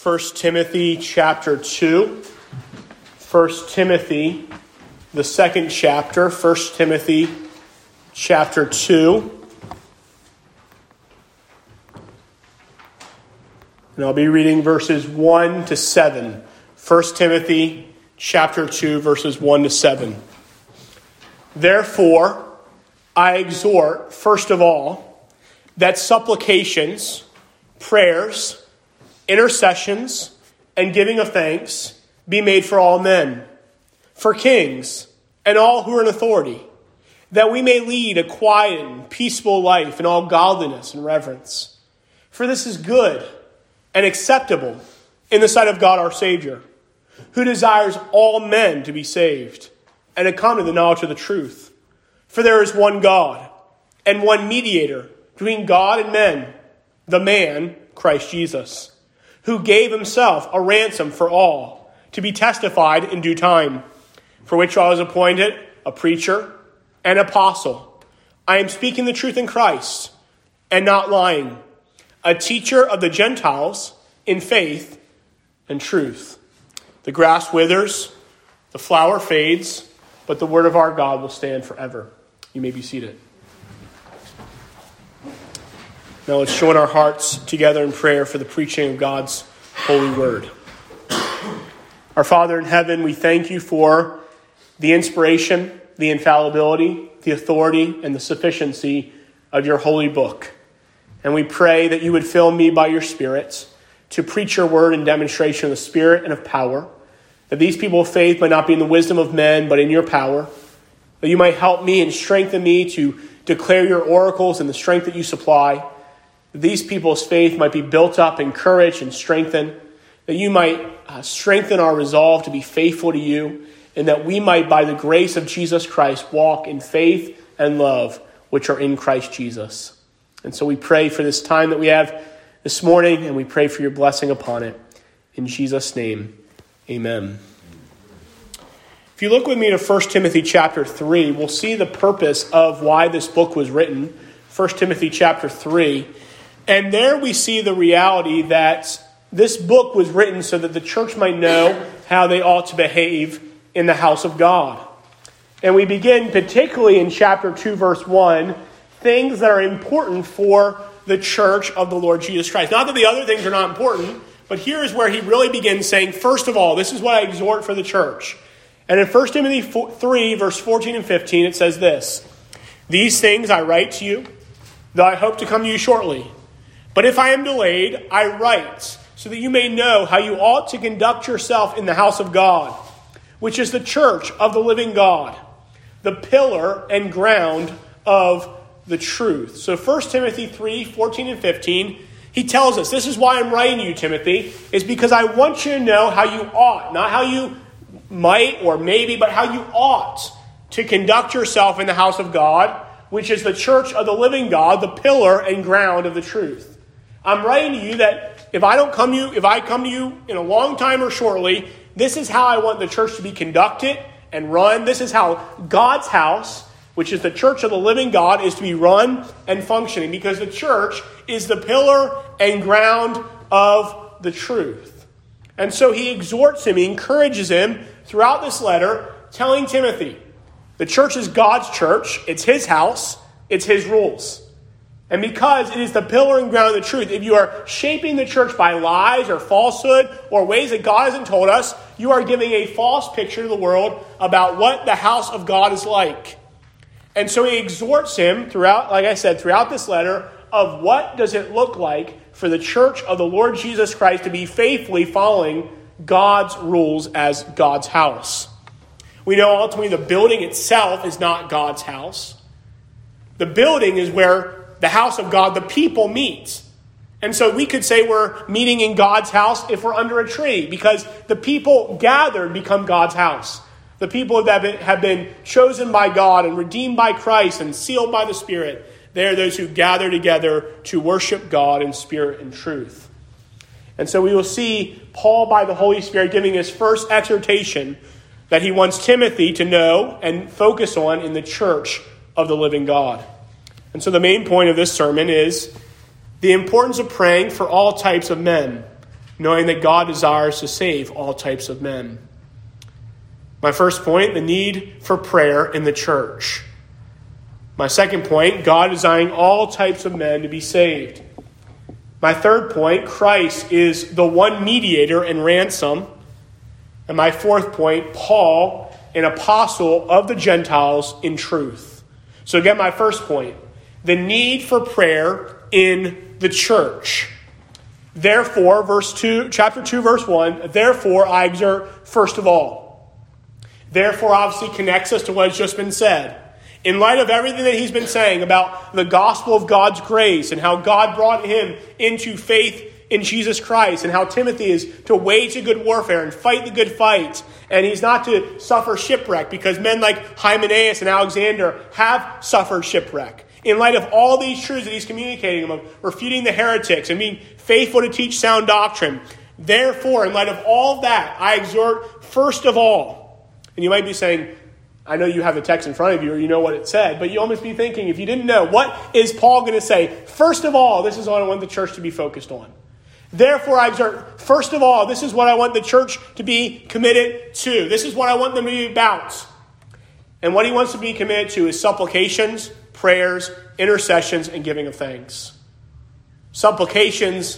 1 Timothy chapter 2. 1 Timothy, the second chapter. 1 Timothy chapter 2. And I'll be reading verses 1 to 7. 1 Timothy chapter 2, verses 1 to 7. Therefore, I exhort, first of all, that supplications, prayers, intercessions, and giving of thanks be made for all men, for kings, and all who are in authority, that we may lead a quiet and peaceful life in all godliness and reverence. For this is good and acceptable in the sight of God our Savior, who desires all men to be saved and to come to the knowledge of the truth. For there is one God and one mediator between God and men, the man, Christ Jesus, who gave himself a ransom for all, to be testified in due time, for which I was appointed a preacher and apostle. I am speaking the truth in Christ and not lying, a teacher of the Gentiles in faith and truth. The grass withers, the flower fades, but the word of our God will stand forever. You may be seated. Now let's join our hearts together in prayer for the preaching of God's holy word. Our Father in heaven, we thank you for the inspiration, the infallibility, the authority, and the sufficiency of your holy book. And we pray that you would fill me by your Spirit to preach your word in demonstration of the Spirit and of power, that these people of faith might not be in the wisdom of men, but in your power, that you might help me and strengthen me to declare your oracles in the strength that you supply, that these people's faith might be built up, encouraged, and strengthened, that you might strengthen our resolve to be faithful to you, and that we might, by the grace of Jesus Christ, walk in faith and love, which are in Christ Jesus. And so we pray for this time that we have this morning, and we pray for your blessing upon it. In Jesus' name, amen. If you look with me to 1 Timothy chapter 3, we'll see the purpose of why this book was written. 1 Timothy chapter 3. And there we see the reality that this book was written so that the church might know how they ought to behave in the house of God. And we begin particularly in chapter 2, verse 1, things that are important for the church of the Lord Jesus Christ. Not that the other things are not important, but here is where he really begins saying, first of all, this is what I exhort for the church. And in 1 Timothy 3, verse 14 and 15, it says this: These things I write to you, though I hope to come to you shortly. But if I am delayed, I write, so that you may know how you ought to conduct yourself in the house of God, which is the church of the living God, the pillar and ground of the truth. So 1 Timothy 3, 14 and 15, he tells us, this is why I'm writing to you, Timothy, is because I want you to know how you ought, not how you might or maybe, but how you ought to conduct yourself in the house of God, which is the church of the living God, the pillar and ground of the truth. I'm writing to you that if I come to you in a long time or shortly, this is how I want the church to be conducted and run. This is how God's house, which is the church of the living God, is to be run and functioning, because the church is the pillar and ground of the truth. And so he exhorts him, he encourages him throughout this letter, telling Timothy, the church is God's church, it's his house, it's his rules. And because it is the pillar and ground of the truth, if you are shaping the church by lies or falsehood or ways that God hasn't told us, you are giving a false picture to the world about what the house of God is like. And so he exhorts him throughout, like I said, throughout this letter, of what does it look like for the church of the Lord Jesus Christ to be faithfully following God's rules as God's house. We know ultimately the building itself is not God's house. The building is where the house of God, the people, meet. And so we could say we're meeting in God's house if we're under a tree, because the people gathered become God's house. The people that have been chosen by God and redeemed by Christ and sealed by the Spirit, they are those who gather together to worship God in spirit and truth. And so we will see Paul, by the Holy Spirit, giving his first exhortation that he wants Timothy to know and focus on in the church of the living God. And so the main point of this sermon is the importance of praying for all types of men, knowing that God desires to save all types of men. My first point, the need for prayer in the church. My second point, God desiring all types of men to be saved. My third point, Christ is the one mediator and ransom. And my fourth point, Paul, an apostle of the Gentiles in truth. So again, my first point, the need for prayer in the church. Therefore, chapter 2, verse 1, therefore I exhort first of all. Therefore obviously connects us to what has just been said. In light of everything that he's been saying about the gospel of God's grace and how God brought him into faith in Jesus Christ and how Timothy is to wage a good warfare and fight the good fight, and he's not to suffer shipwreck because men like Hymenaeus and Alexander have suffered shipwreck. In light of all these truths that he's communicating of refuting the heretics and being faithful to teach sound doctrine, therefore, in light of all of that, I exhort first of all. And you might be saying, I know you have the text in front of you or you know what it said, but you almost be thinking, if you didn't know, what is Paul going to say? First of all, this is what I want the church to be focused on. Therefore, I exhort, first of all, this is what I want the church to be committed to. This is what I want them to be about. And what he wants to be committed to is supplications, prayers, intercessions, and giving of thanks. Supplications,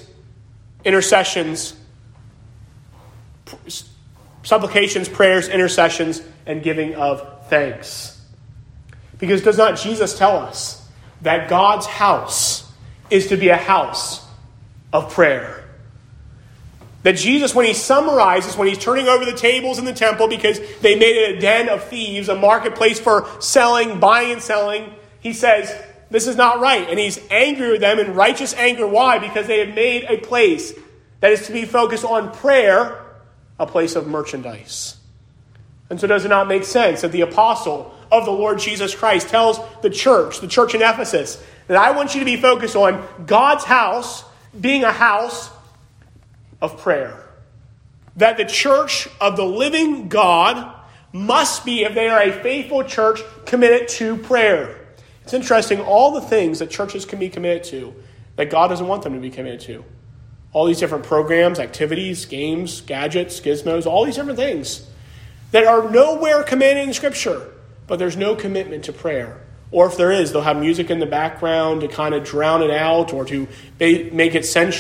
prayers, intercessions, and giving of thanks. Because does not Jesus tell us that God's house is to be a house of prayer? That Jesus, when he summarizes, when he's turning over the tables in the temple because they made it a den of thieves, a marketplace for buying and selling, he says, this is not right. And he's angry with them in righteous anger. Why? Because they have made a place that is to be focused on prayer, a place of merchandise. And so does it not make sense that the apostle of the Lord Jesus Christ tells the church in Ephesus, that I want you to be focused on God's house being a house of prayer. That the church of the living God must be, if they are a faithful church, committed to prayer. It's interesting, all the things that churches can be committed to, that God doesn't want them to be committed to. All these different programs, activities, games, gadgets, gizmos, all these different things that are nowhere commanded in Scripture, but there's no commitment to prayer. Or if there is, they'll have music in the background to kind of drown it out or to make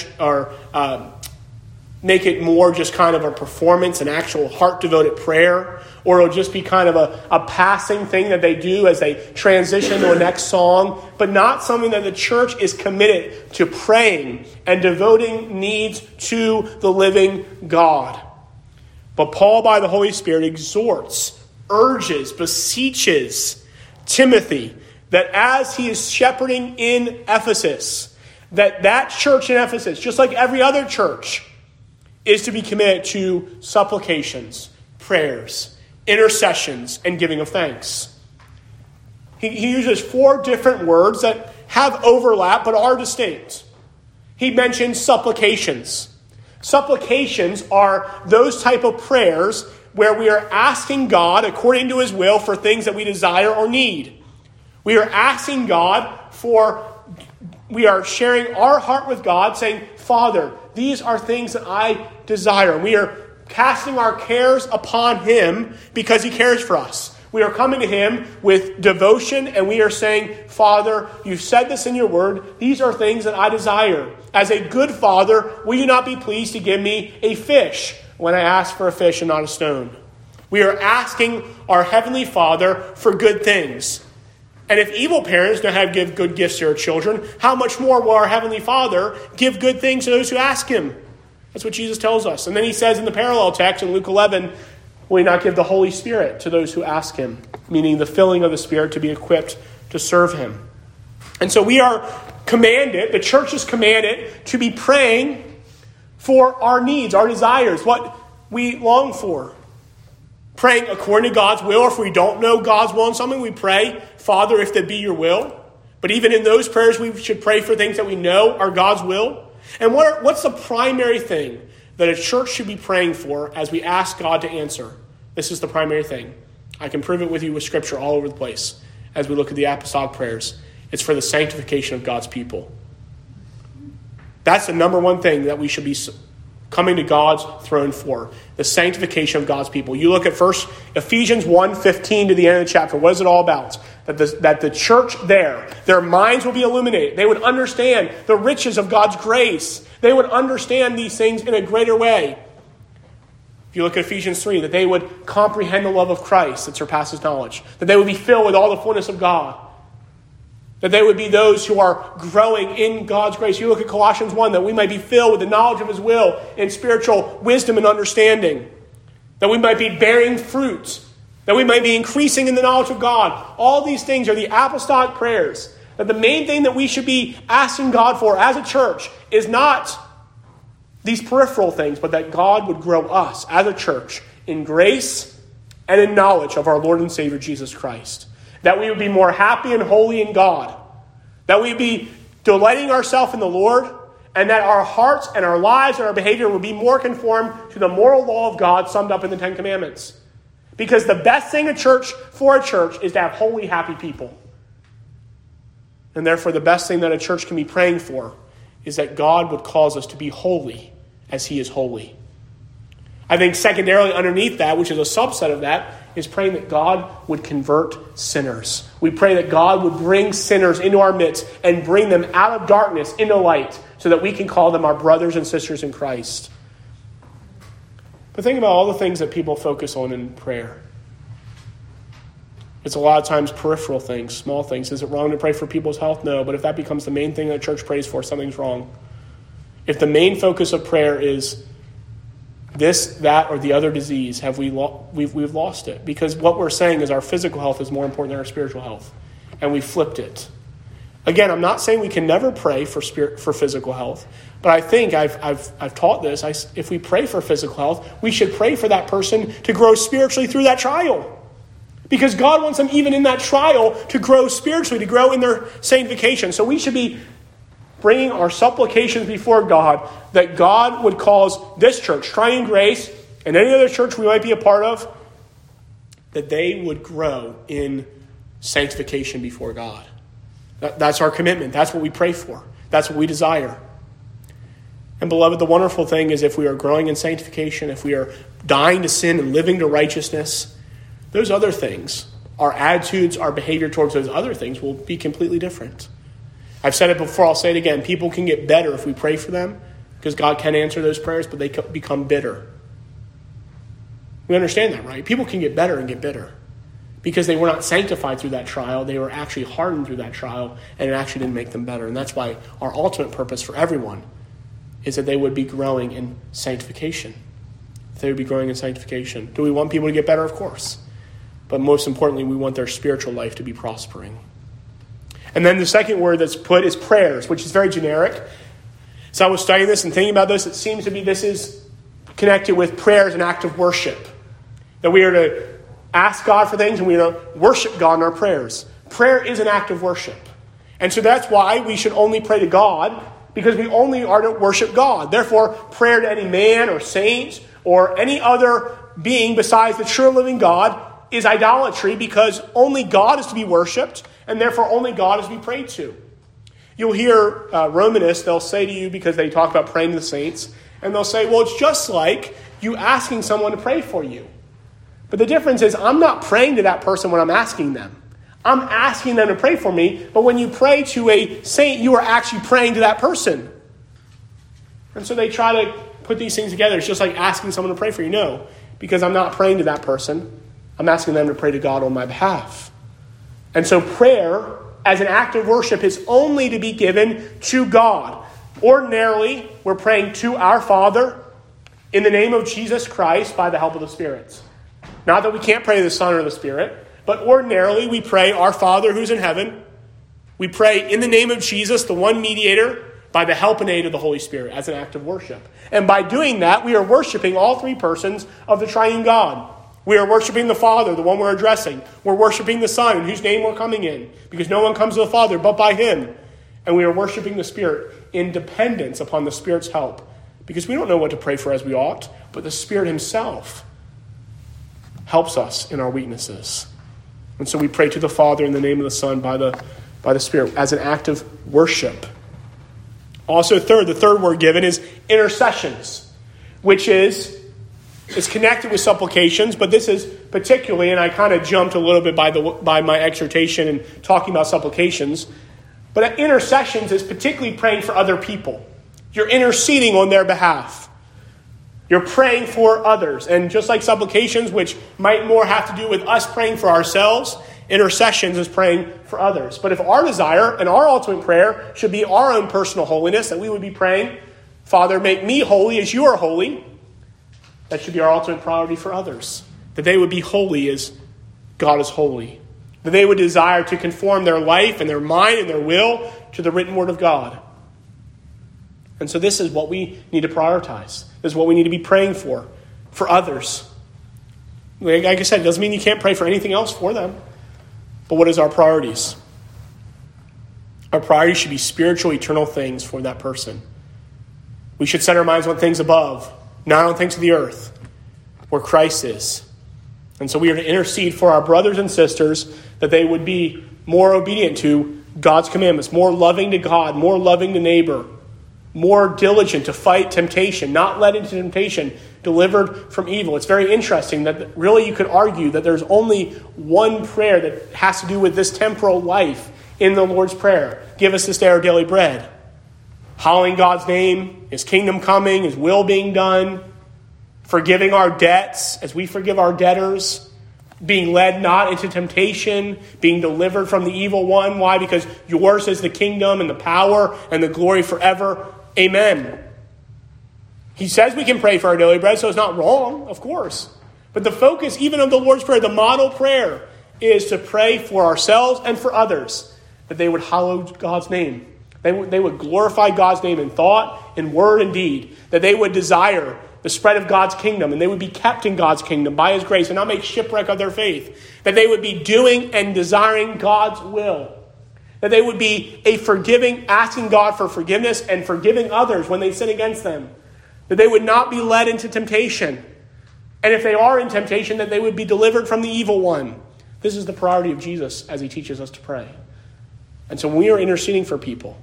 it more just kind of a performance, an actual heart-devoted prayer. Or it'll just be kind of a passing thing that they do as they transition to a next song, but not something that the church is committed to praying and devoting needs to the living God. But Paul, by the Holy Spirit, exhorts, urges, beseeches Timothy that as he is shepherding in Ephesus, that church in Ephesus, just like every other church, is to be committed to supplications, prayers, intercessions, and giving of thanks. He uses 4 different words that have overlap but are distinct. He mentions supplications. Supplications are those type of prayers where we are asking God, according to his will, for things that we desire or need. We are asking God we are sharing our heart with God, saying, Father, these are things that I desire. And we are casting our cares upon him because he cares for us. We are coming to him with devotion and we are saying, Father, you've said this in your word. These are things that I desire. As a good father, will you not be pleased to give me a fish when I ask for a fish and not a stone? We are asking our Heavenly Father for good things. And if evil parents know how to give good gifts to their children, how much more will our Heavenly Father give good things to those who ask him? That's what Jesus tells us. And then he says in the parallel text in Luke 11, will he not give the Holy Spirit to those who ask him? Meaning the filling of the Spirit to be equipped to serve him. And so we are commanded, the church is commanded to be praying for our needs, our desires, what we long for. Praying according to God's will. Or if we don't know God's will in something, we pray, Father, if that be your will. But even in those prayers, we should pray for things that we know are God's will. And what's the primary thing that a church should be praying for as we ask God to answer? This is the primary thing. I can prove it with you with Scripture all over the place as we look at the apostolic prayers. It's for the sanctification of God's people. That's the number one thing that we should be coming to God's throne for, the sanctification of God's people. You look at first Ephesians 1:15 to the end of the chapter. What is it all about? That the church there, their minds will be illuminated. They would understand the riches of God's grace. They would understand these things in a greater way. If you look at Ephesians 3, that they would comprehend the love of Christ that surpasses knowledge. That they would be filled with all the fullness of God. That they would be those who are growing in God's grace. You look at Colossians 1, that we might be filled with the knowledge of his will and spiritual wisdom and understanding. That we might be bearing fruit. That we might be increasing in the knowledge of God. All these things are the apostolic prayers. That the main thing that we should be asking God for as a church is not these peripheral things, but that God would grow us as a church in grace and in knowledge of our Lord and Savior Jesus Christ. That we would be more happy and holy in God. That we would be delighting ourselves in the Lord. And that our hearts and our lives and our behavior would be more conformed to the moral law of God summed up in the Ten Commandments. Because the best thing for a church is to have holy, happy people. And therefore the best thing that a church can be praying for is that God would cause us to be holy as he is holy. I think secondarily underneath that, which is a subset of that, is praying that God would convert sinners. We pray that God would bring sinners into our midst and bring them out of darkness into light so that we can call them our brothers and sisters in Christ. But think about all the things that people focus on in prayer. It's a lot of times peripheral things, small things. Is it wrong to pray for people's health? No, but if that becomes the main thing that church prays for, something's wrong. If the main focus of prayer is this, that, or the other disease, we've lost it. Because what we're saying is our physical health is more important than our spiritual health. And we flipped it. Again, I'm not saying we can never pray for physical health. But I think I've taught this. If we pray for physical health, we should pray for that person to grow spiritually through that trial. Because God wants them even in that trial to grow spiritually, to grow in their sanctification. So we should be bringing our supplications before God that God would cause this church, Triune Grace, and any other church we might be a part of, that they would grow in sanctification before God. That's our commitment. That's what we pray for. That's what we desire. And beloved, the wonderful thing is if we are growing in sanctification, if we are dying to sin and living to righteousness, those other things, our attitudes, our behavior towards those other things will be completely different. I've said it before, I'll say it again. People can get better if we pray for them because God can answer those prayers, but they become bitter. We understand that, right? People can get better and get bitter because they were not sanctified through that trial. They were actually hardened through that trial, and it actually didn't make them better. And that's why our ultimate purpose for everyone is that they would be growing in sanctification. They would be growing in sanctification. Do we want people to get better? Of course. But most importantly, we want their spiritual life to be prospering. And then the second word that's put is prayers, which is very generic. So I was studying this and thinking about this. It seems to be this is connected with prayer as an act of worship. That we are to ask God for things and we are to worship God in our prayers. Prayer is an act of worship. And so that's why we should only pray to God, because we only are to worship God. Therefore, prayer to any man or saint or any other being besides the true living God is idolatry, because only God is to be worshipped, and therefore only God is to be prayed to. You'll hear Romanists, they'll say to you, because they talk about praying to the saints, and they'll say, well, it's just like you asking someone to pray for you. But the difference is I'm not praying to that person when I'm asking them. I'm asking them to pray for me, but when you pray to a saint, you are actually praying to that person. And so they try to put these things together. It's just like asking someone to pray for you. No, because I'm not praying to that person. I'm asking them to pray to God on my behalf. And so prayer as an act of worship is only to be given to God. Ordinarily, we're praying to our Father in the name of Jesus Christ by the help of the spirits. Not that we can't pray to the Son or the Spirit, but ordinarily we pray, our Father who's in heaven. We pray in the name of Jesus, the one mediator, by the help and aid of the Holy Spirit as an act of worship. And by doing that, we are worshiping all three persons of the triune God. We are worshiping the Father, the one we're addressing. We're worshiping the Son, in whose name we're coming in, because no one comes to the Father but by him. And we are worshiping the Spirit in dependence upon the Spirit's help, because we don't know what to pray for as we ought, but the Spirit himself helps us in our weaknesses. And so we pray to the Father in the name of the Son by the Spirit as an act of worship. Also, the third word given is intercessions. which is connected with supplications, but this is particularly, and I kind of jumped a little bit by my exhortation and talking about supplications, but intercessions is particularly praying for other people. You're interceding on their behalf. You're praying for others. And just like supplications, which might more have to do with us praying for ourselves, intercessions is praying for others. But if our desire and our ultimate prayer should be our own personal holiness, that we would be praying, Father, make me holy as you are holy, that should be our ultimate priority for others. That they would be holy as God is holy. That they would desire to conform their life and their mind and their will to the written word of God. And so this is what we need to prioritize. This is what we need to be praying for others. Like I said, it doesn't mean you can't pray for anything else for them. But what is our priorities? Our priorities should be spiritual, eternal things for that person. We should set our minds on things above, not on things of the earth, where Christ is. And so we are to intercede for our brothers and sisters that they would be more obedient to God's commandments, more loving to God, more loving to neighbor, more diligent to fight temptation, not led into temptation, delivered from evil. It's very interesting that really you could argue that there's only one prayer that has to do with this temporal life in the Lord's Prayer. Give us this day our daily bread. Hallowing God's name, His kingdom coming, His will being done, forgiving our debts as we forgive our debtors, being led not into temptation, being delivered from the evil one. Why? Because yours is the kingdom and the power and the glory forever. Amen. He says we can pray for our daily bread, so it's not wrong, of course. But the focus even of the Lord's Prayer, the model prayer, is to pray for ourselves and for others, that they would hallow God's name. They would glorify God's name in thought, in word, and deed. That they would desire the spread of God's kingdom, and they would be kept in God's kingdom by His grace and not make shipwreck of their faith. That they would be doing and desiring God's will. That they would be a forgiving, asking God for forgiveness and forgiving others when they sin against them. That they would not be led into temptation. And if they are in temptation, that they would be delivered from the evil one. This is the priority of Jesus as He teaches us to pray. And so when we are interceding for people,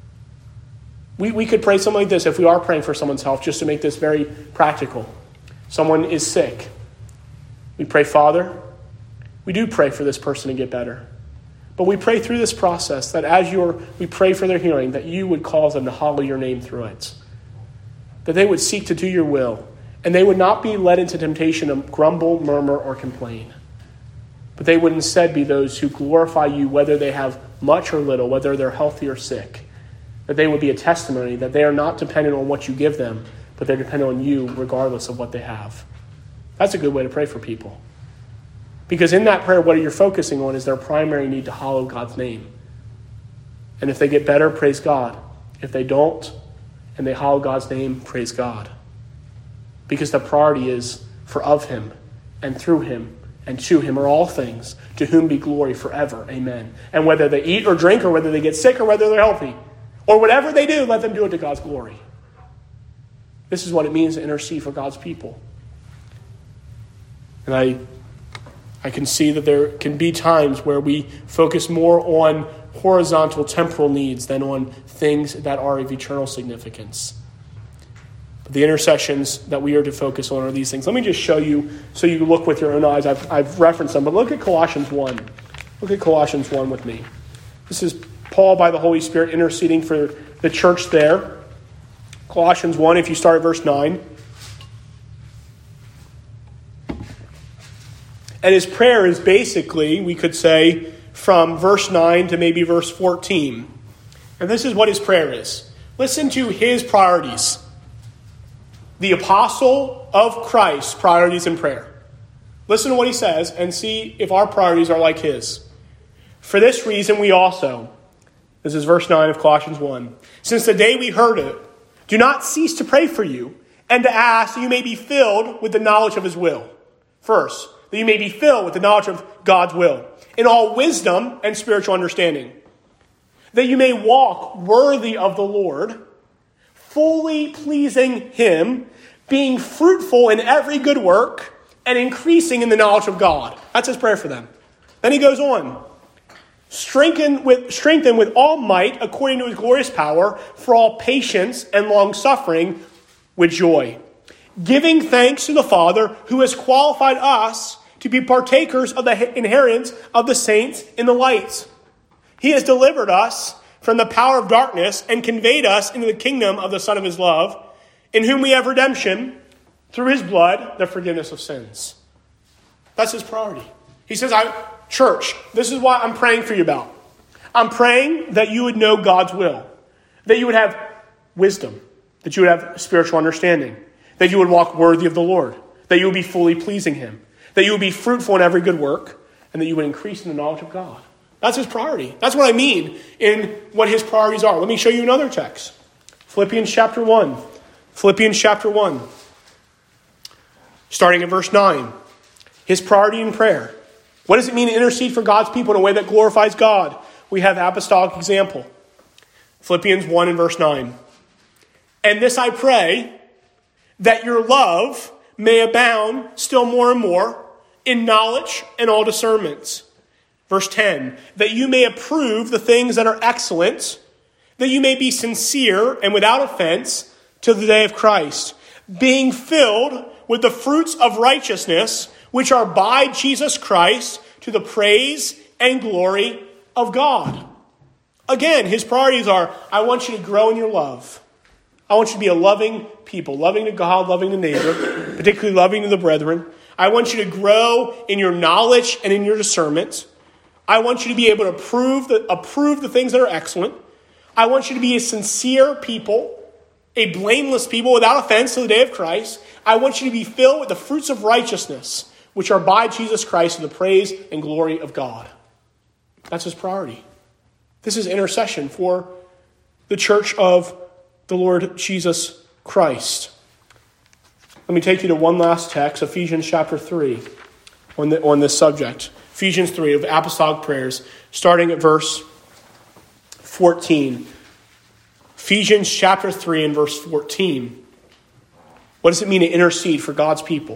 we could pray something like this if we are praying for someone's health, just to make this very practical. Someone is sick. We pray, Father, we do pray for this person to get better. But we pray through this process that as we pray for their healing, that you would cause them to hallow your name through it. That they would seek to do your will. And they would not be led into temptation to grumble, murmur, or complain. But they would instead be those who glorify you, whether they have much or little, whether they're healthy or sick. That they would be a testimony that they are not dependent on what you give them, but they're dependent on you regardless of what they have. That's a good way to pray for people. Because in that prayer, what you're focusing on is their primary need to hallow God's name. And if they get better, praise God. If they don't, and they hallow God's name, praise God. Because the priority is for of Him, and through Him, and to Him are all things, to whom be glory forever. Amen. And whether they eat or drink, or whether they get sick, or whether they're healthy, or whatever they do, let them do it to God's glory. This is what it means to intercede for God's people. And I can see that there can be times where we focus more on horizontal temporal needs than on things that are of eternal significance. But the intercessions that we are to focus on are these things. Let me just show you so you look with your own eyes. I've referenced them, but look at Colossians 1. Look at Colossians 1 with me. This is Paul by the Holy Spirit interceding for the church there. Colossians 1, if you start at verse 9. And his prayer is basically, we could say, from verse 9 to maybe verse 14. And this is what his prayer is. Listen to his priorities. The apostle of Christ's priorities in prayer. Listen to what he says and see if our priorities are like his. For this reason we also, this is verse 9 of Colossians 1, since the day we heard it, do not cease to pray for you and to ask that you may be filled with the knowledge of his will. First, that you may be filled with the knowledge of God's will, in all wisdom and spiritual understanding, that you may walk worthy of the Lord, fully pleasing him, being fruitful in every good work, and increasing in the knowledge of God. That's his prayer for them. Then he goes on. Strengthen with all might, according to his glorious power, for all patience and long-suffering with joy, giving thanks to the Father who has qualified us to be partakers of the inheritance of the saints in the light. He has delivered us from the power of darkness and conveyed us into the kingdom of the Son of his love, in whom we have redemption through his blood, the forgiveness of sins. That's his priority. He says, church, this is what I'm praying for you about. I'm praying that you would know God's will, that you would have wisdom, that you would have spiritual understanding, that you would walk worthy of the Lord, that you would be fully pleasing him, that you would be fruitful in every good work, and that you would increase in the knowledge of God. That's his priority. That's what I mean in what his priorities are. Let me show you another text. Philippians chapter 1. Philippians chapter 1. Starting at verse 9. His priority in prayer. What does it mean to intercede for God's people in a way that glorifies God? We have apostolic example. Philippians 1 and verse 9. And this I pray, that your love may abound still more and more in knowledge and all discernment. Verse 10, that you may approve the things that are excellent, that you may be sincere and without offense till the day of Christ, being filled with the fruits of righteousness, which are by Jesus Christ, to the praise and glory of God. Again, his priorities are, I want you to grow in your love. I want you to be a loving people, loving to God, loving to neighbor, particularly loving to the brethren. I want you to grow in your knowledge and in your discernment. I want you to be able to approve the things that are excellent. I want you to be a sincere people, a blameless people without offense to the day of Christ. I want you to be filled with the fruits of righteousness, which are by Jesus Christ to the praise and glory of God. That's his priority. This is intercession for the church of the Lord Jesus Christ. Let me take you to one last text, Ephesians chapter 3, on this subject. Ephesians 3 of apostolic prayers, starting at verse 14. Ephesians chapter 3 and verse 14. What does it mean to intercede for God's people?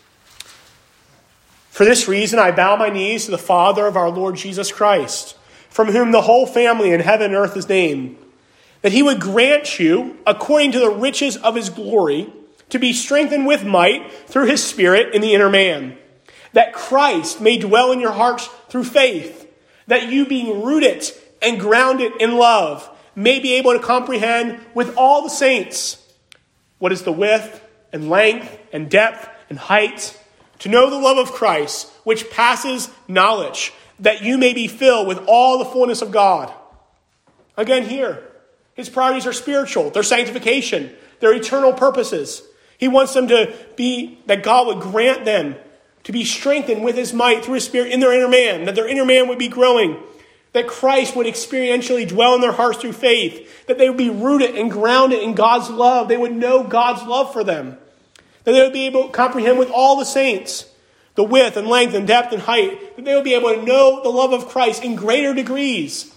For this reason, I bow my knees to the Father of our Lord Jesus Christ, from whom the whole family in heaven and earth is named, that he would grant you, according to the riches of his glory, to be strengthened with might through his Spirit in the inner man, that Christ may dwell in your hearts through faith, that you being rooted and grounded in love may be able to comprehend with all the saints what is the width and length and depth and height, to know the love of Christ, which passes knowledge, that you may be filled with all the fullness of God. Again here, his priorities are spiritual, their sanctification, their eternal purposes. He wants them to be, that God would grant them to be strengthened with his might through his Spirit in their inner man, that their inner man would be growing, that Christ would experientially dwell in their hearts through faith, that they would be rooted and grounded in God's love. They would know God's love for them, that they would be able to comprehend with all the saints the width and length and depth and height, that they would be able to know the love of Christ in greater degrees,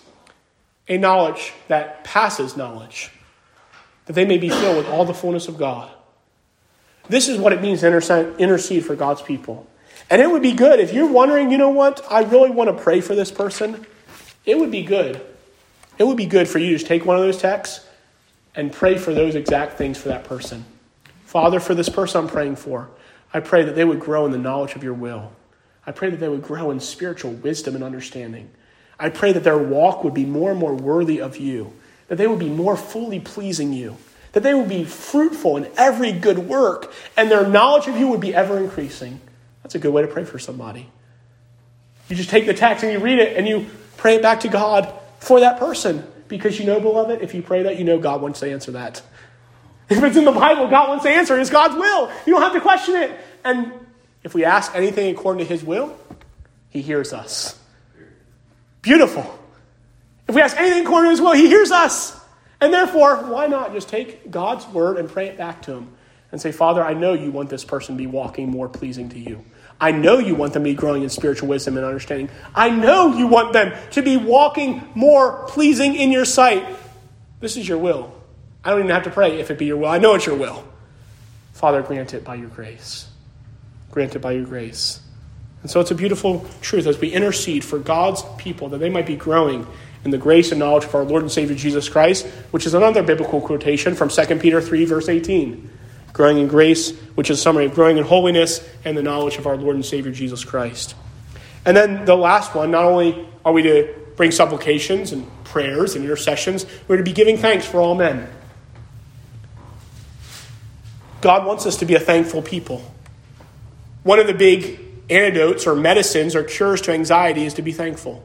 a knowledge that passes knowledge, that they may be filled with all the fullness of God. This is what it means to intercede for God's people. And it would be good, if you're wondering, you know what, I really want to pray for this person, it would be good. It would be good for you to just take one of those texts and pray for those exact things for that person. Father, for this person I'm praying for, I pray that they would grow in the knowledge of your will. I pray that they would grow in spiritual wisdom and understanding. I pray that their walk would be more and more worthy of you, that they would be more fully pleasing you, that they would be fruitful in every good work, and their knowledge of you would be ever increasing. That's a good way to pray for somebody. You just take the text and you read it and you pray it back to God for that person. Because you know, beloved, if you pray that, you know God wants to answer that. If it's in the Bible, God wants to answer it. It's God's will. You don't have to question it. And if we ask anything according to his will, he hears us. Beautiful. If we ask anything according to his will, he hears us. And therefore, why not just take God's word and pray it back to him and say, Father, I know you want this person to be walking more pleasing to you. I know you want them to be growing in spiritual wisdom and understanding. I know you want them to be walking more pleasing in your sight. This is your will. I don't even have to pray if it be your will. I know it's your will. Father, grant it by your grace. Grant it by your grace. And so it's a beautiful truth as we intercede for God's people that they might be growing in the grace and knowledge of our Lord and Savior Jesus Christ, which is another biblical quotation from 2 Peter 3, verse 18. growing in grace, which is a summary of growing in holiness and the knowledge of our Lord and Savior Jesus Christ. And then the last one, not only are we to bring supplications and prayers and intercessions, we're to be giving thanks for all men. God wants us to be a thankful people. One of the big antidotes or medicines or cures to anxiety is to be thankful.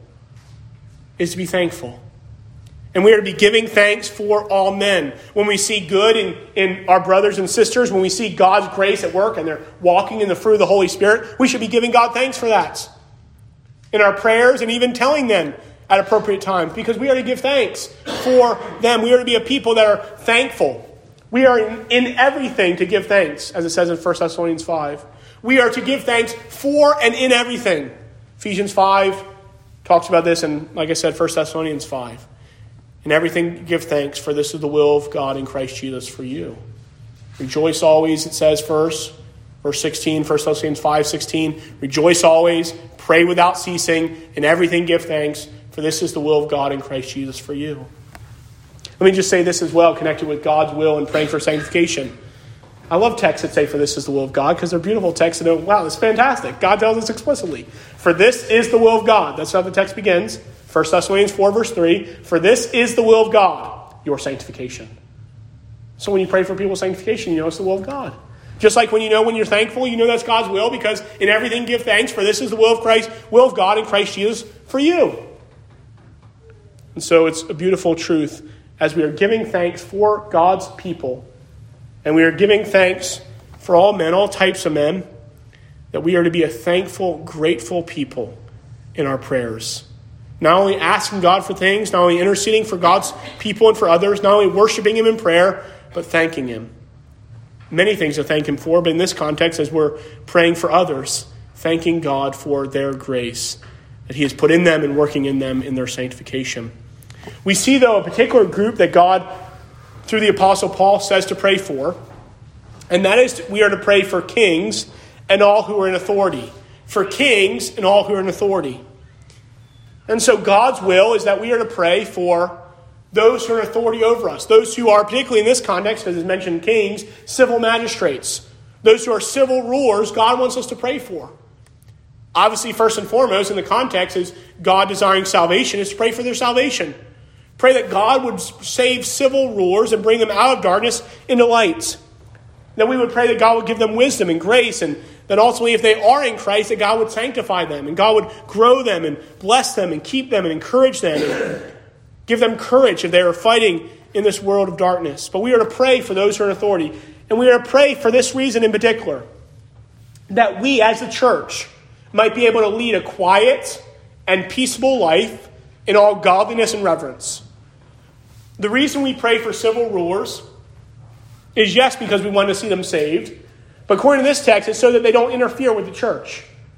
And we are to be giving thanks for all men. When we see good in our brothers and sisters, when we see God's grace at work and they're walking in the fruit of the Holy Spirit, we should be giving God thanks for that in our prayers and even telling them at appropriate times, because we are to give thanks for them. We are to be a people that are thankful. We are in everything to give thanks, as it says in 1 Thessalonians 5. We are to give thanks for and in everything. Ephesians 5 talks about this, and like I said, 1 Thessalonians 5. In everything give thanks, for this is the will of God in Christ Jesus for you. Rejoice always, it says first. Verse 16, 1 Thessalonians 5:16. Rejoice always, pray without ceasing, in everything give thanks, for this is the will of God in Christ Jesus for you. Let me just say this as well, connected with God's will and praying for sanctification. I love texts that say, for this is the will of God, because they're beautiful texts and wow, that's fantastic. God tells us explicitly. For this is the will of God. That's how the text begins. 1 Thessalonians 4, verse 3. For this is the will of God, your sanctification. So when you pray for people's sanctification, you know it's the will of God. Just like when you're thankful, you know that's God's will, because in everything give thanks, for this is the will of God in Christ Jesus for you. And so it's a beautiful truth as we are giving thanks for God's people, and we are giving thanks for all men, all types of men, that we are to be a thankful, grateful people in our prayers. Not only asking God for things, not only interceding for God's people and for others, not only worshiping Him in prayer, but thanking Him. Many things to thank Him for, but in this context, as we're praying for others, thanking God for their grace that He has put in them and working in them in their sanctification. We see, though, a particular group that God, through the Apostle Paul, says to pray for, and that is we are to pray for kings and all who are in authority. For kings and all who are in authority. And so God's will is that we are to pray for those who are in authority over us. Those who are, particularly in this context, as is mentioned, kings, civil magistrates. Those who are civil rulers, God wants us to pray for. Obviously, first and foremost, in the context is God desiring salvation, is to pray for their salvation. Pray that God would save civil rulers and bring them out of darkness into light. That we would pray that God would give them wisdom and grace, and that ultimately if they are in Christ, that God would sanctify them and God would grow them and bless them and keep them and encourage them and give them courage if they are fighting in this world of darkness. But we are to pray for those who are in authority. And we are to pray for this reason in particular, that we as a church might be able to lead a quiet and peaceable life in all godliness and reverence. The reason we pray for civil rulers is, yes, because we want to see them saved, but according to this text, it's so that they don't interfere with the church.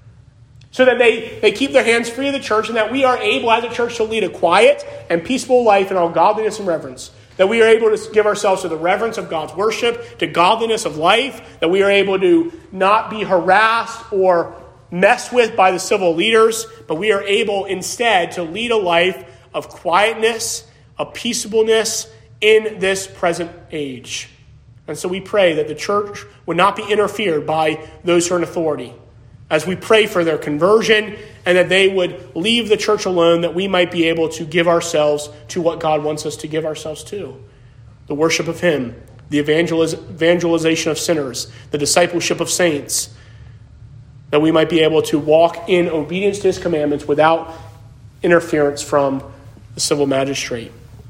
So that they keep their hands free of the church, and that we are able as a church to lead a quiet and peaceable life in all godliness and reverence. That we are able to give ourselves to the reverence of God's worship, to godliness of life, that we are able to not be harassed or messed with by the civil leaders, but we are able instead to lead a life of quietness, of peaceableness in this present age. And so we pray that the church would not be interfered by those who are in authority, as we pray for their conversion and that they would leave the church alone, that we might be able to give ourselves to what God wants us to give ourselves to. The worship of Him, the evangelization of sinners, the discipleship of saints, that we might be able to walk in obedience to His commandments without interference from the civil magistrate.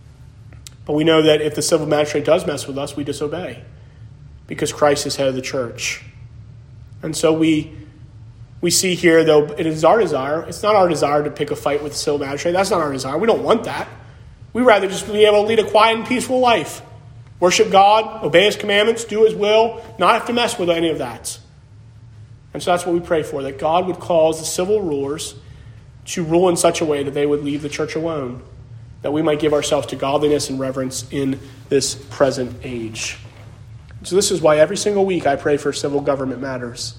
But we know that if the civil magistrate does mess with us, we disobey, because Christ is head of the church. And so we see here, though it is our desire, it's not our desire to pick a fight with the civil magistrate. That's not our desire. We don't want that. We'd rather just be able to lead a quiet and peaceful life. Worship God, obey His commandments, do His will, not have to mess with any of that. And so that's what we pray for, that God would cause the civil rulers to rule in such a way that they would leave the church alone, that we might give ourselves to godliness and reverence in this present age. So this is why every single week I pray for civil government matters.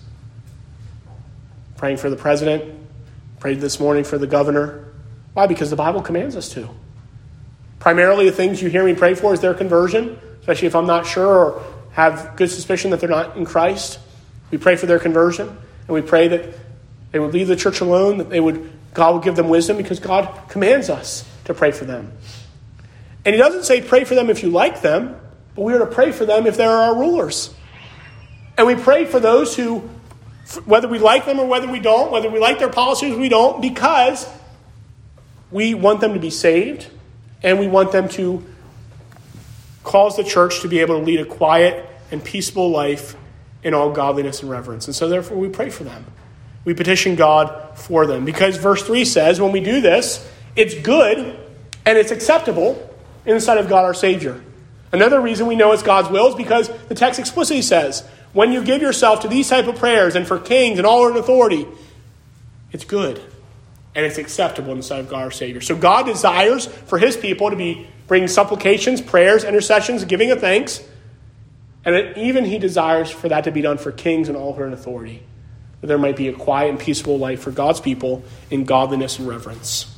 Praying for the president, prayed this morning for the governor. Why? Because the Bible commands us to. Primarily the things you hear me pray for is their conversion, especially if I'm not sure or have good suspicion that they're not in Christ. We pray for their conversion, and we pray that they would leave the church alone, that God would give them wisdom, because God commands us to pray for them. And he doesn't say pray for them if you like them, but we are to pray for them if they're our rulers. And we pray for those who, whether we like them or whether we don't, whether we like their policies or we don't, because we want them to be saved, and we want them to cause the church to be able to lead a quiet and peaceable life in all godliness and reverence. And so therefore we pray for them. We petition God for them. Because verse 3 says, when we do this, it's good and it's acceptable in the sight of God our Savior. Another reason we know it's God's will is because the text explicitly says, when you give yourself to these type of prayers and for kings and all in authority, it's good and it's acceptable in the sight of God our Savior. So God desires for his people to be bringing supplications, prayers, intercessions, giving of thanks. And even he desires for that to be done for kings and all who are in authority, that there might be a quiet and peaceful life for God's people in godliness and reverence.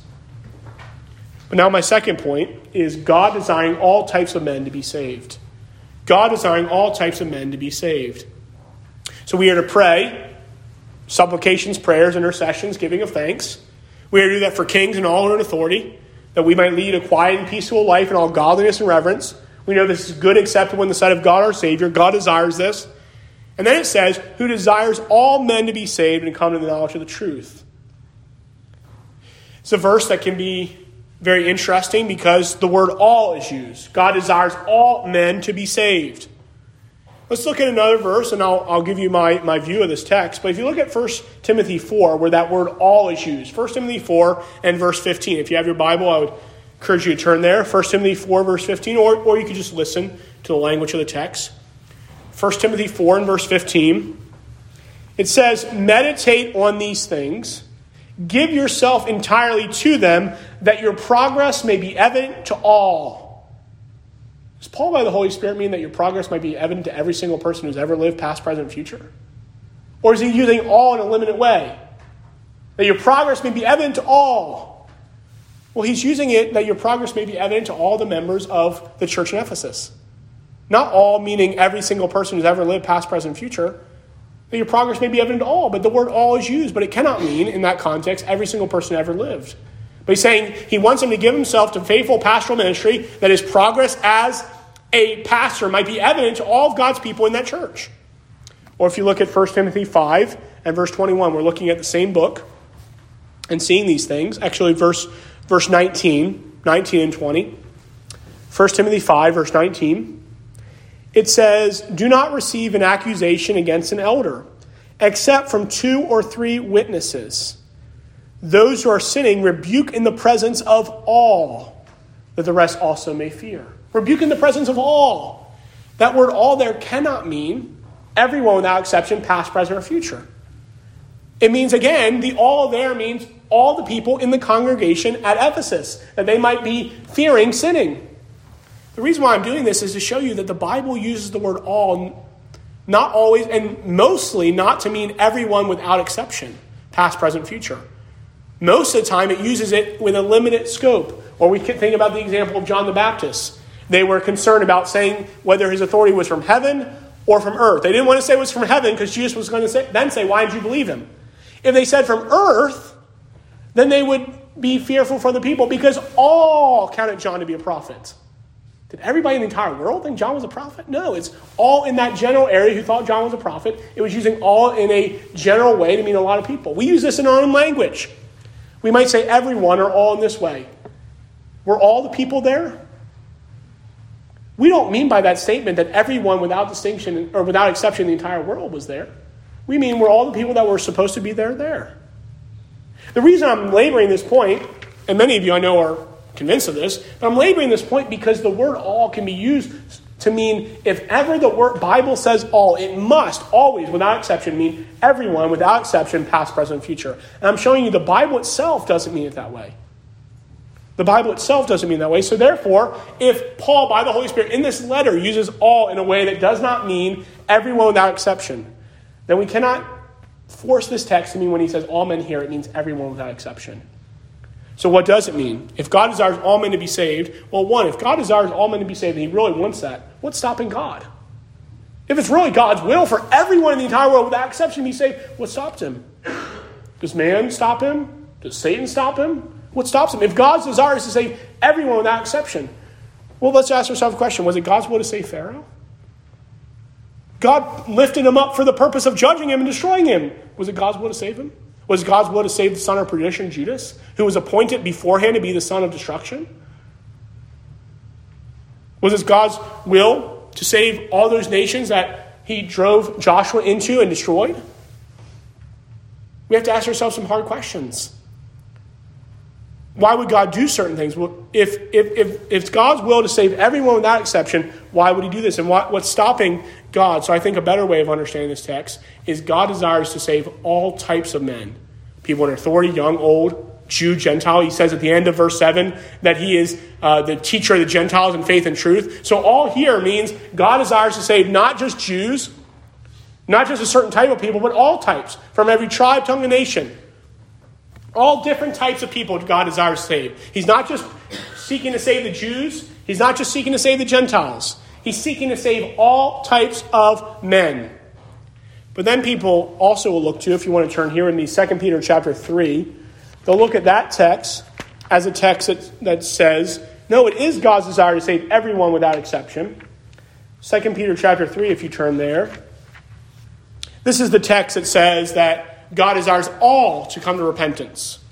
But now my second point is God desiring all types of men to be saved. God desiring all types of men to be saved. So we are to pray, supplications, prayers, intercessions, giving of thanks. We are to do that for kings and all who are in authority, that we might lead a quiet and peaceful life in all godliness and reverence. We know this is good, acceptable in the sight of God our Savior. God desires this. And then it says, who desires all men to be saved and come to the knowledge of the truth. It's a verse that can be very interesting because the word all is used. God desires all men to be saved. Let's look at another verse, and I'll give you my view of this text. But if you look at 1 Timothy 4, where that word all is used, 1 Timothy 4 and verse 15. If you have your Bible, I would encourage you to turn there. 1 Timothy 4, verse 15, or you could just listen to the language of the text. 1 Timothy 4 and verse 15. It says, meditate on these things. Give yourself entirely to them, that your progress may be evident to all. Does Paul by the Holy Spirit mean that your progress might be evident to every single person who's ever lived, past, present, future? Or is he using all in a limited way? That your progress may be evident to all. Well, he's using it that your progress may be evident to all the members of the church in Ephesus. Not all meaning every single person who's ever lived, past, present, future. That your progress may be evident to all, but the word all is used, but it cannot mean, in that context, every single person who ever lived. But he's saying he wants him to give himself to faithful pastoral ministry, that his progress as a pastor might be evident to all of God's people in that church. Or if you look at 1 Timothy 5 and verse 21, we're looking at the same book and seeing these things. Actually, verse 19 and 20. 1 Timothy 5, verse 19. It says, do not receive an accusation against an elder, except from 2 or 3 witnesses. Those who are sinning rebuke in the presence of all, that the rest also may fear. Rebuke in the presence of all. That word all there cannot mean everyone without exception, past, present, or future. It means, again, the all there means all the people in the congregation at Ephesus, that they might be fearing sinning. The reason why I'm doing this is to show you that the Bible uses the word all not always and mostly not to mean everyone without exception, past, present, future. Most of the time it uses it with a limited scope. Or we can think about the example of John the Baptist. They were concerned about saying whether his authority was from heaven or from earth. They didn't want to say it was from heaven because Jesus was going to then say, why did you believe him? If they said from earth, then they would be fearful for the people because all counted John to be a prophet. Did everybody in the entire world think John was a prophet? No, it's all in that general area who thought John was a prophet. It was using all in a general way to mean a lot of people. We use this in our own language. We might say everyone or all in this way. Were all the people there? We don't mean by that statement that everyone without distinction or without exception in the entire world was there. We mean were all the people that were supposed to be there. The reason I'm laboring this point, and many of you I know are convinced of this, but I'm laboring this point because the word all can be used to mean if ever the word Bible says all, it must always, without exception, mean everyone without exception, past, present, future. And I'm showing you the Bible itself doesn't mean it that way. The Bible itself doesn't mean that way. So therefore, if Paul, by the Holy Spirit, in this letter uses all in a way that does not mean everyone without exception, then we cannot force this text to mean when he says all men here, it means everyone without exception. So what does it mean? If God desires all men to be saved, well, one, if God desires all men to be saved and he really wants that, what's stopping God? If it's really God's will for everyone in the entire world without exception to be saved, what stops him? Does man stop him? Does Satan stop him? What stops him? If God's desire is to save everyone without exception, well, let's ask ourselves a question. Was it God's will to save Pharaoh? God lifted him up for the purpose of judging him and destroying him. Was it God's will to save him? Was it God's will to save the son of perdition, Judas, who was appointed beforehand to be the son of destruction? Was it God's will to save all those nations that he drove Joshua into and destroyed? We have to ask ourselves some hard questions. Why would God do certain things? Well, if it's God's will to save everyone without exception, why would he do this? And what's stopping God? So I think a better way of understanding this text is God desires to save all types of men. People in authority, young, old, Jew, Gentile. He says at the end of verse 7 that he is the teacher of the Gentiles in faith and truth. So all here means God desires to save not just Jews, not just a certain type of people, but all types, from every tribe, tongue, and nation. All different types of people God desires to save. He's not just seeking to save the Jews. He's not just seeking to save the Gentiles. He's seeking to save all types of men. But then people also will look to, if you want to turn here in the 2 Peter chapter 3, they'll look at that text as a text that says, no, it is God's desire to save everyone without exception. 2 Peter chapter 3, if you turn there. This is the text that says that God desires all to come to repentance.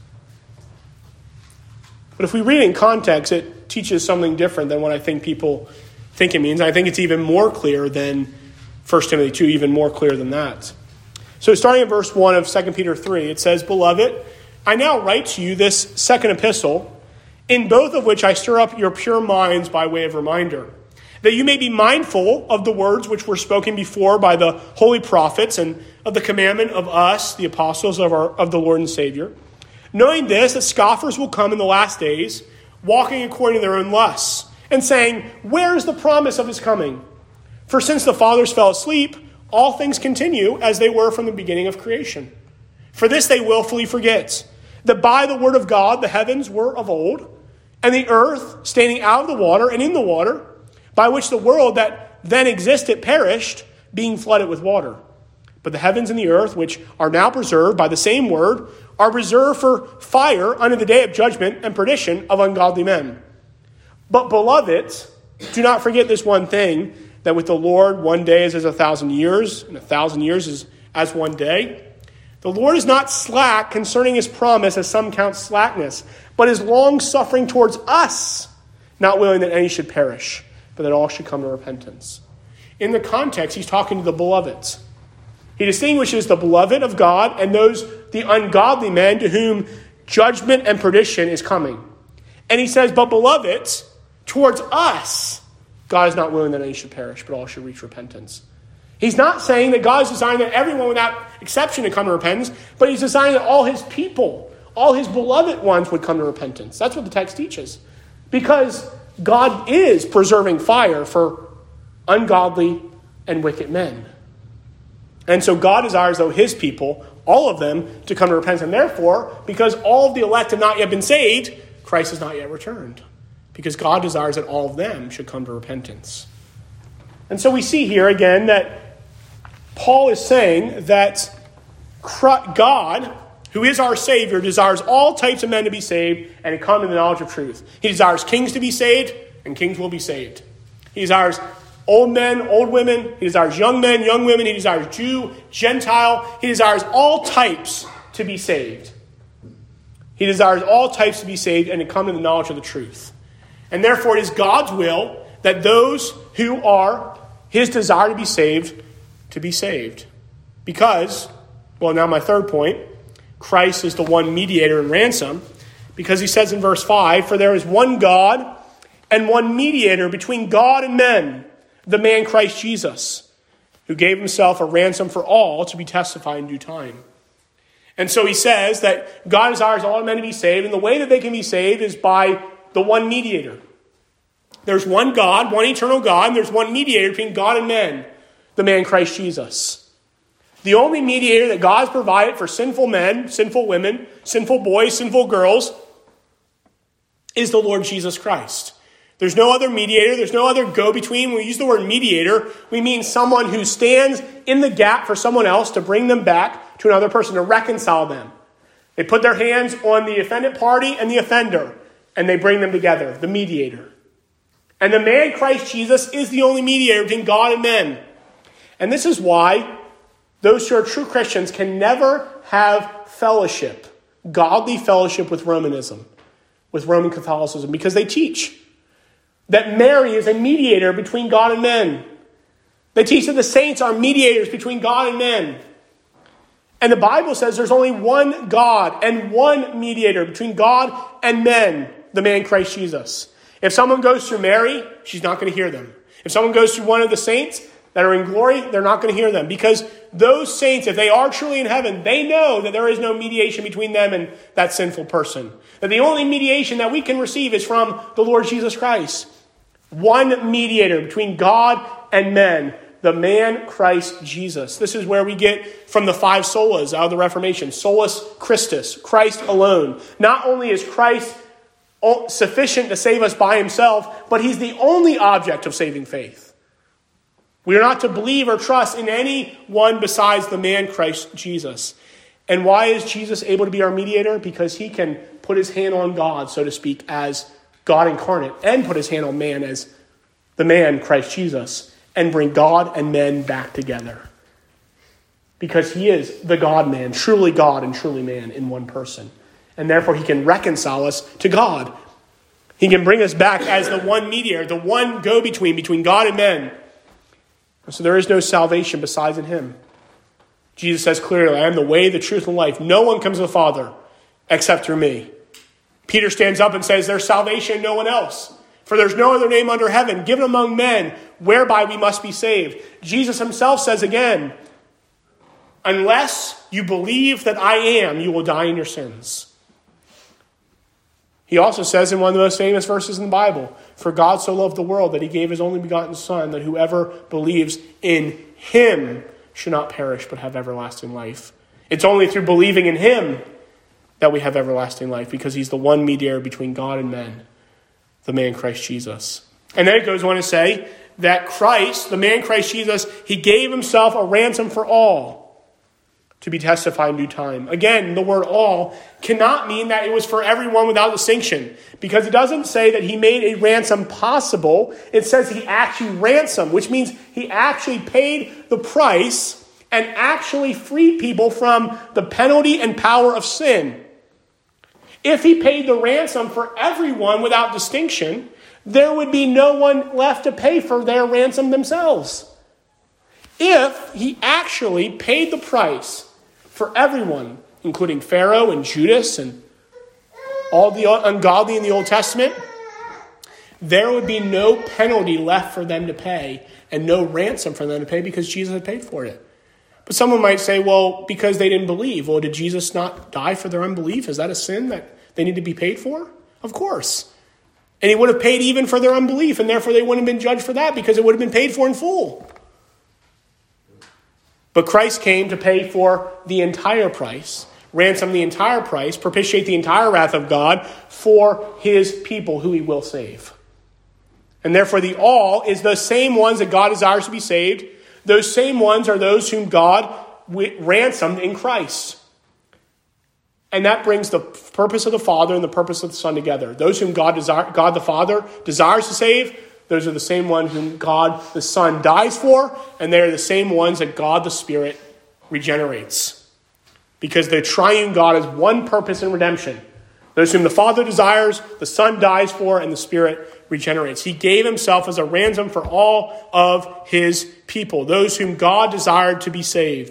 But if we read it in context, it teaches something different than what I think people think it means. I think it's even more clear than 1 Timothy 2, even more clear than that. So starting in verse 1 of 2 Peter 3, it says, Beloved, I now write to you this second epistle, in both of which I stir up your pure minds by way of reminder, that you may be mindful of the words which were spoken before by the holy prophets and of the commandment of us, the apostles of the Lord and Savior, knowing this, that scoffers will come in the last days, walking according to their own lusts, and saying, where is the promise of his coming? For since the fathers fell asleep, all things continue as they were from the beginning of creation. For this they willfully forget, that by the word of God the heavens were of old, and the earth standing out of the water and in the water, by which the world that then existed perished, being flooded with water. But the heavens and the earth, which are now preserved by the same word, are reserved for fire unto the day of judgment and perdition of ungodly men. But beloved, do not forget this one thing, that with the Lord 1 day is as 1,000 years, and 1,000 years is as 1 day. The Lord is not slack concerning his promise, as some count slackness, but is long-suffering towards us, not willing that any should perish, but that all should come to repentance. In the context, he's talking to the beloved. He distinguishes the beloved of God and the ungodly men to whom judgment and perdition is coming. And he says, but beloved, towards us, God is not willing that any should perish, but all should reach repentance. He's not saying that God is desiring that everyone without exception to come to repentance, but he's desiring that all his people, all his beloved ones would come to repentance. That's what the text teaches. Because God is preserving fire for ungodly and wicked men. And so God desires, though, his people, all of them, to come to repentance. And therefore, because all of the elect have not yet been saved, Christ has not yet returned. Because God desires that all of them should come to repentance. And so we see here again that Paul is saying that God, who is our Savior, desires all types of men to be saved and to come to the knowledge of truth. He desires kings to be saved, and kings will be saved. He desires old men, old women. He desires young men, young women. He desires Jew, Gentile. He desires all types to be saved. He desires all types to be saved and to come to the knowledge of the truth. And therefore it is God's will that those who are his desire to be saved. Because, well, now my third point, Christ is the one mediator and ransom. Because he says in verse 5, for there is one God and one mediator between God and men, the man Christ Jesus, who gave himself a ransom for all to be testified in due time. And so he says that God desires all men to be saved, and the way that they can be saved is by the one mediator. There's one God, one eternal God, and there's one mediator between God and men, the man Christ Jesus. The only mediator that God has provided for sinful men, sinful women, sinful boys, sinful girls is the Lord Jesus Christ. There's no other mediator. There's no other go-between. When we use the word mediator, we mean someone who stands in the gap for someone else to bring them back to another person, to reconcile them. They put their hands on the offended party and the offender, and they bring them together, the mediator. And the man Christ Jesus is the only mediator between God and men. And this is why those who are true Christians can never have fellowship, godly fellowship with Romanism, with Roman Catholicism, because they teach that Mary is a mediator between God and men. They teach that the saints are mediators between God and men. And the Bible says there's only one God and one mediator between God and men, the man Christ Jesus. If someone goes through Mary, she's not going to hear them. If someone goes through one of the saints that are in glory, they're not going to hear them. Because those saints, if they are truly in heaven, they know that there is no mediation between them and that sinful person. That the only mediation that we can receive is from the Lord Jesus Christ. One mediator between God and men, the man Christ Jesus. This is where we get from the 5 solas out of the Reformation. Solus Christus, Christ alone. Not only is Christ sufficient to save us by himself, but he's the only object of saving faith. We are not to believe or trust in anyone besides the man Christ Jesus. And why is Jesus able to be our mediator? Because he can put his hand on God, so to speak, as God incarnate, and put his hand on man as the man Christ Jesus, and bring God and men back together. Because he is the God-man, truly God and truly man in one person. And therefore he can reconcile us to God. He can bring us back as the one mediator, the one go-between between God and men. So there is no salvation besides in him. Jesus says clearly, I am the way, the truth, and life. No one comes to the Father except through me. Peter stands up and says, there's salvation in no one else. For there's no other name under heaven given among men whereby we must be saved. Jesus himself says again, unless you believe that I am, you will die in your sins. He also says in one of the most famous verses in the Bible, for God so loved the world that he gave his only begotten Son, that whoever believes in him should not perish but have everlasting life. It's only through believing in him that we have everlasting life, because he's the one mediator between God and men, the man Christ Jesus. And then it goes on to say that Christ, the man Christ Jesus, he gave himself a ransom for all to be testified in due time. Again, the word all cannot mean that it was for everyone without distinction, because it doesn't say that he made a ransom possible. It says he actually ransomed, which means he actually paid the price and actually freed people from the penalty and power of sin. If he paid the ransom for everyone without distinction, there would be no one left to pay for their ransom themselves. If he actually paid the price for everyone, including Pharaoh and Judas and all the ungodly in the Old Testament, there would be no penalty left for them to pay and no ransom for them to pay, because Jesus had paid for it. But someone might say, well, because they didn't believe. Well, did Jesus not die for their unbelief? Is that a sin that they need to be paid for? Of course. And he would have paid even for their unbelief, and therefore they wouldn't have been judged for that, because it would have been paid for in full. But Christ came to pay for the entire price, ransom the entire price, propitiate the entire wrath of God for his people who he will save. And therefore the all is the same ones that God desires to be saved. Those same ones are those whom God ransomed in Christ. And that brings the purpose of the Father and the purpose of the Son together. Those whom God the Father desires to save, those are the same ones whom God the Son dies for, and they are the same ones that God the Spirit regenerates. Because the triune God has one purpose in redemption. Those whom the Father desires, the Son dies for, and the Spirit regenerates. He gave himself as a ransom for all of his people, those whom God desired to be saved.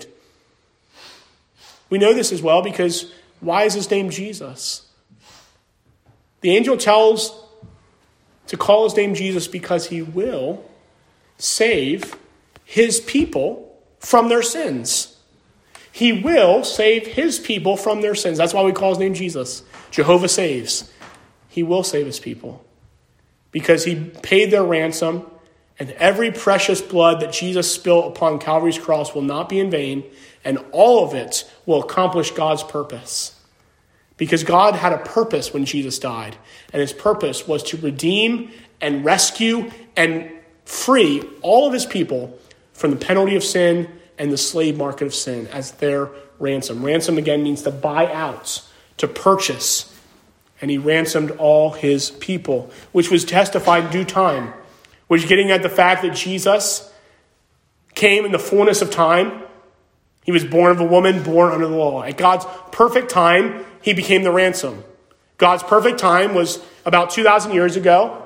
We know this as well because why is his name Jesus? The angel tells to call his name Jesus because he will save his people from their sins. He will save his people from their sins. That's why we call his name Jesus. Jehovah saves. He will save his people because he paid their ransom, and every precious blood that Jesus spilled upon Calvary's cross will not be in vain, and all of it will accomplish God's purpose. Because God had a purpose when Jesus died, and his purpose was to redeem and rescue and free all of his people from the penalty of sin and the slave market of sin as their ransom. Ransom, again, means to buy out, to purchase. And he ransomed all his people, which was testified in due time, which is getting at the fact that Jesus came in the fullness of time. He was born of a woman, born under the law. At God's perfect time, he became the ransom. God's perfect time was about 2,000 years ago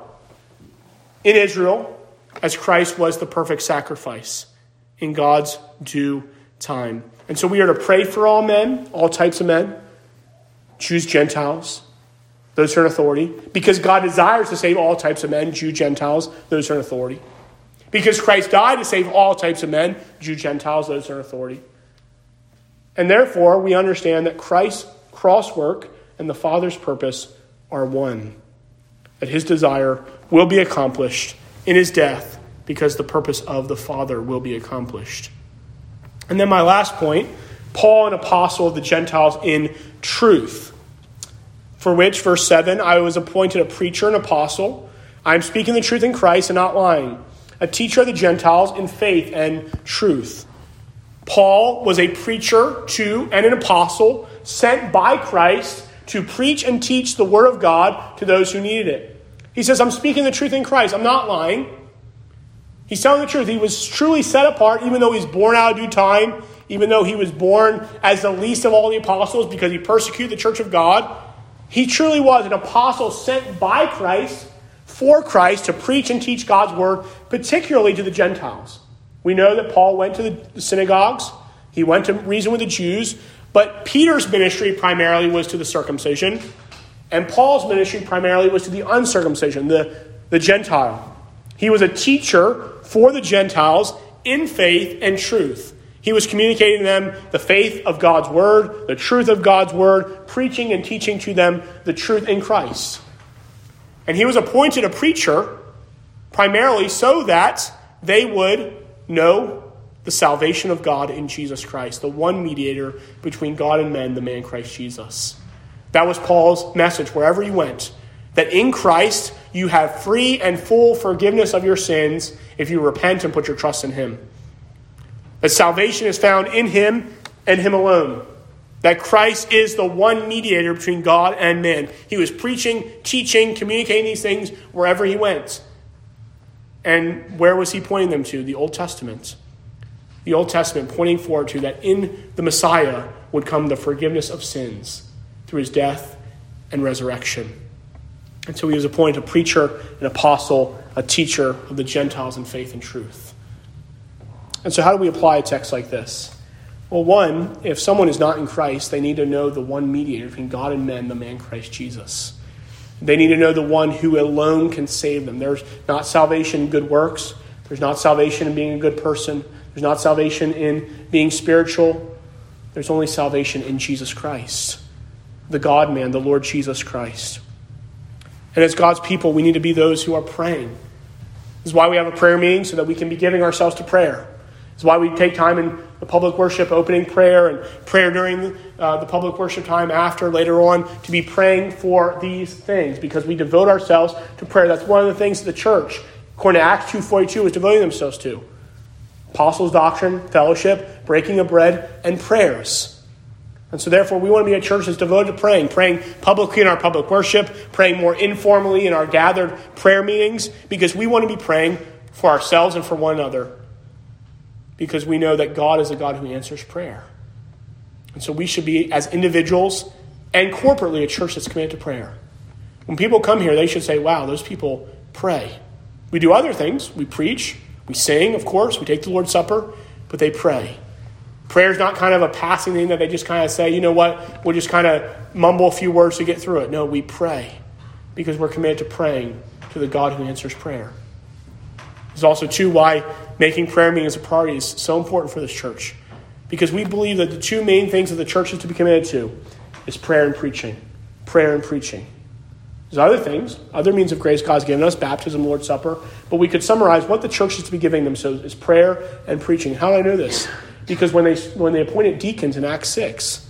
in Israel, as Christ was the perfect sacrifice in God's due time. And so we are to pray for all men, all types of men, Jews, Gentiles, those who are in authority, because God desires to save all types of men, Jew, Gentiles, those who are in authority. Because Christ died to save all types of men, Jew, Gentiles, those who are in authority. And therefore, we understand that Christ's cross work and the Father's purpose are one. That his desire will be accomplished in his death because the purpose of the Father will be accomplished. And then my last point, Paul, an apostle of the Gentiles in truth. For which, verse 7, I was appointed a preacher and apostle. I am speaking the truth in Christ and not lying. A teacher of the Gentiles in faith and truth. Paul was a preacher to and an apostle sent by Christ to preach and teach the word of God to those who needed it. He says, I'm speaking the truth in Christ. I'm not lying. He's telling the truth. He was truly set apart, even though he's born out of due time, even though he was born as the least of all the apostles because he persecuted the church of God. He truly was an apostle sent by Christ, for Christ, to preach and teach God's word, particularly to the Gentiles. We know that Paul went to the synagogues. He went to reason with the Jews. But Peter's ministry primarily was to the circumcision. And Paul's ministry primarily was to the uncircumcision, the Gentile. He was a teacher for the Gentiles in faith and truth. He was communicating to them the faith of God's word, the truth of God's word, preaching and teaching to them the truth in Christ. And he was appointed a preacher primarily so that they would know the salvation of God in Jesus Christ, the one mediator between God and men, the man Christ Jesus. That was Paul's message wherever he went, that in Christ you have free and full forgiveness of your sins if you repent and put your trust in him. That salvation is found in him and him alone. That Christ is the one mediator between God and man. He was preaching, teaching, communicating these things wherever he went. And where was he pointing them to? The Old Testament. The Old Testament pointing forward to that in the Messiah would come the forgiveness of sins through his death and resurrection. And so he was appointed a preacher, an apostle, a teacher of the Gentiles in faith and truth. And so how do we apply a text like this? Well, one, if someone is not in Christ, they need to know the one mediator between God and men, the man Christ Jesus. They need to know the one who alone can save them. There's not salvation in good works. There's not salvation in being a good person. There's not salvation in being spiritual. There's only salvation in Jesus Christ, the God-man, the Lord Jesus Christ. And as God's people, we need to be those who are praying. This is why we have a prayer meeting, so that we can be giving ourselves to prayer. This is why we take time in the public worship, opening prayer, and prayer during the public worship time after, later on, to be praying for these things, because we devote ourselves to prayer. That's one of the things that the church, according to Acts 2:42, is devoting themselves to. Apostles' doctrine, fellowship, breaking of bread, and prayers. And so therefore, we want to be a church that's devoted to praying publicly in our public worship, praying more informally in our gathered prayer meetings, because we want to be praying for ourselves and for one another, because we know that God is a God who answers prayer. And so we should be, as individuals and corporately, a church that's committed to prayer. When people come here, they should say, wow, those people pray. We do other things. We preach, we sing, of course, we take the Lord's Supper, but they pray. Prayer is not kind of a passing thing that they just kind of say, you know what, we'll just kind of mumble a few words to get through it. No, we pray because we're committed to praying to the God who answers prayer. There's also, too, why making prayer meetings a priority is so important for this church. Because we believe that the two main things that the church is to be committed to is prayer and preaching. Prayer and preaching. There's other things, other means of grace God's given us, baptism, Lord's Supper. But we could summarize what the church is to be giving them. So is prayer and preaching. How do I know this? Because when they appointed deacons in Acts 6,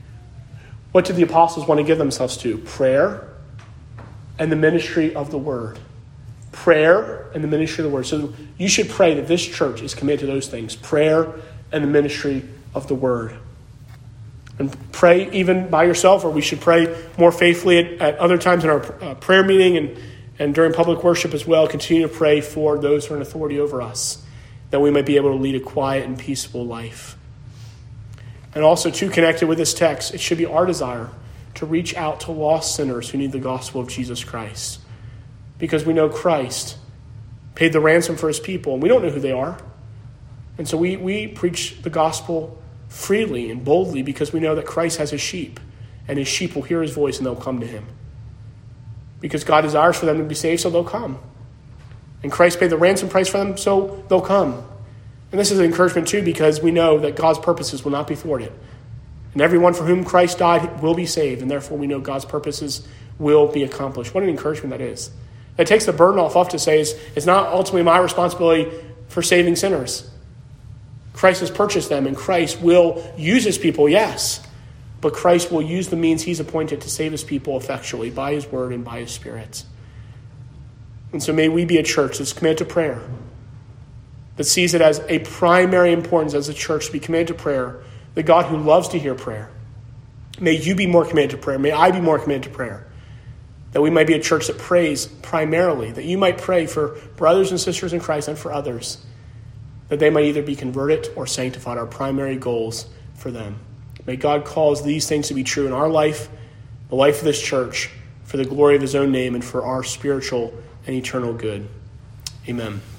what did the apostles want to give themselves to? Prayer and the ministry of the word. prayer and the ministry of the word. So you should pray that this church is committed to those things, prayer and the ministry of the word. And pray even by yourself, or we should pray more faithfully at other times in our prayer meeting and during public worship as well. Continue to pray for those who are in authority over us, that we might be able to lead a quiet and peaceful life. And also, too, connected with this text, it should be our desire to reach out to lost sinners who need the gospel of Jesus Christ. Because we know Christ paid the ransom for his people, and we don't know who they are. And so we preach the gospel freely and boldly because we know that Christ has his sheep, and his sheep will hear his voice and they'll come to him. Because God desires for them to be saved, so they'll come. And Christ paid the ransom price for them, so they'll come. And this is an encouragement too, because we know that God's purposes will not be thwarted. And everyone for whom Christ died will be saved, and therefore we know God's purposes will be accomplished. What an encouragement that is. It takes the burden off to say it's not ultimately my responsibility for saving sinners. Christ has purchased them, and Christ will use his people, yes. But Christ will use the means he's appointed to save his people effectually by his word and by his Spirit. And so may we be a church that's committed to prayer, that sees it as a primary importance as a church to be committed to prayer, the God who loves to hear prayer. May you be more committed to prayer. May I be more committed to prayer. That we might be a church that prays primarily, that you might pray for brothers and sisters in Christ and for others, that they might either be converted or sanctified, our primary goals for them. May God cause these things to be true in our life, the life of this church, for the glory of his own name and for our spiritual and eternal good. Amen.